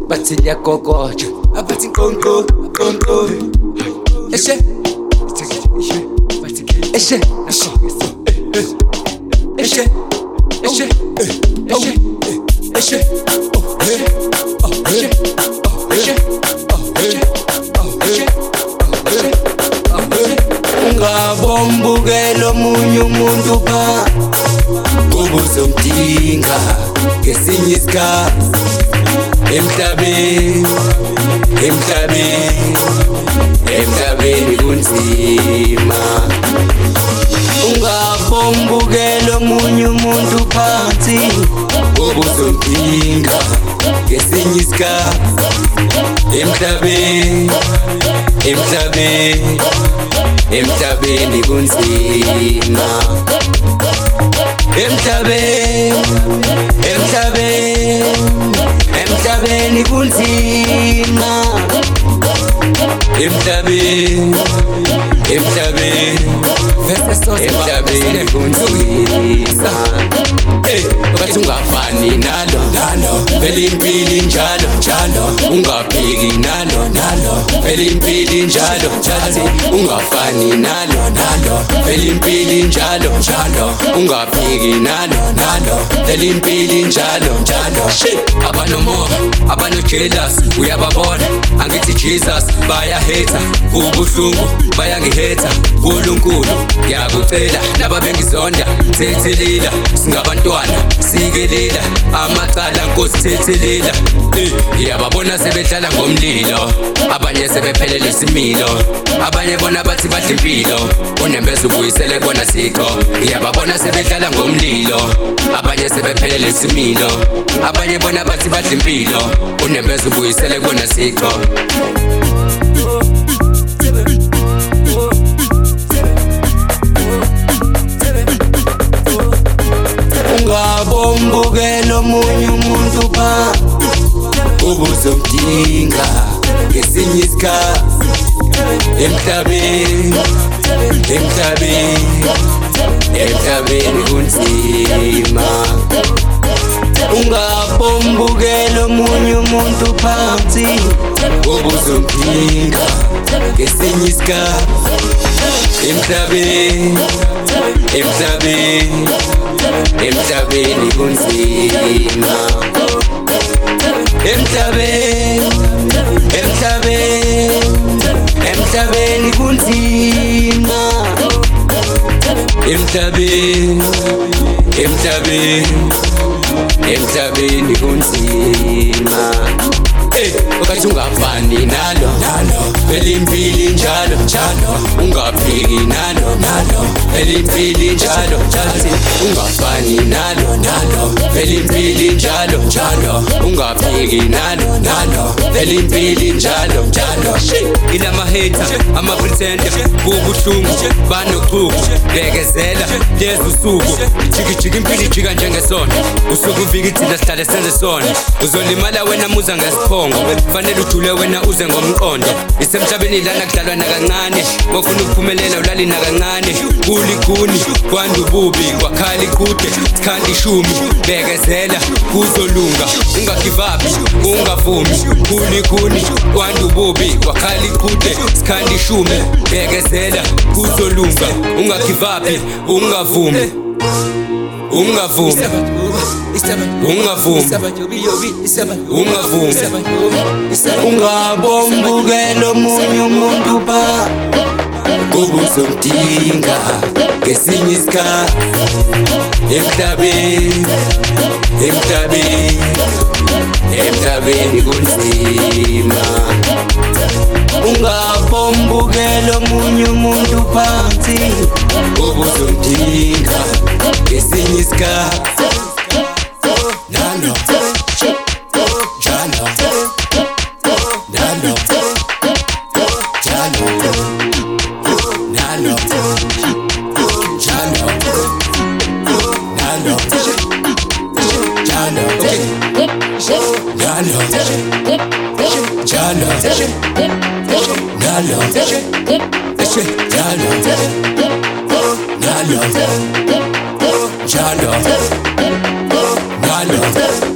bathi liyagogoja, abathi konko konko. Eshe eshe eshe eshe eshe ungabombukela omunye umuntu pha ubuzomdinga ngesinye isikhathi emhlabeni kunzima. Ungabombukela omunye umuntu phansi ubuzomdinga ngesinye isikhathi emhlabeni kunzima. Emhlabeni kunzima. Emhlabeni kunzima. Bathi ungafani nalo vele impilo injalo ungabheki nalo vele impilo injalo bathi ungafani nalo vele impilo injalo ungabheki nalo vele impilo injalo. Abanomoya abano-jealous uyababona angithi Jesus bayaheta ubuhlungu bayangiheta uNkulunkulu ngiyakucela laba bengizonda thethelela singabantwana sikelela amacala Nkosi thethelela. Ngiyababona sebedlala ngomlilo abanye sebephelele isimilo abanye bona bathi badla impilo unembeza ubuyisele bona sikho. Ngiyababona sebedlala ngomlilo abanye sebephelele isimilo abanye bona bathi badla impilo unembeza ubuyisele bona sikho. Ungabombukela omunye umuntu pha ubuzomdinga ngesinye isikhathi emhlabeni kunzima. Ungabombukela omunye umuntu phansi ubuzomdinga ngesinye isikhathi emhlabeni kunzima. Emhlabeni kunzima. Emhlabeni kunzima. Bathi ungafani nalo vele impilo injalo ungabheki nalo vele impilo injalo bathi ungafani nalo vele impilo injalo ungabheki nalo vele impilo injalo. Ilamaheta ama-pretender kubuhlungu banochuku bekezela lezi usuku jikijika impilo ijika njengesona usuku uvika ithina sihlale senze sona uzolimala wena muza ngesiphongo fanele ujule wena uze ngomqondo. Isemhlabeni lana kudlalwa nakancane bofuna ukuphumelela ulali nakancane kuliguni kwanda ububi kwakhala ikude sikhanda ishumi bekezela kuzolunga ungagive up ungavumi kuliguni kwanda ububi kwakhala ikude sikhanda ishumi bekezela kuzolunga ungagive up ungavumi ungabombukela omunye umuntu pha ubuzomdinga ngesinye isikhathi emhlabeni kunzima. Ungabombukela omunye umuntu phansi ubuzomdinga ngesinye isikhathi nalo Jalo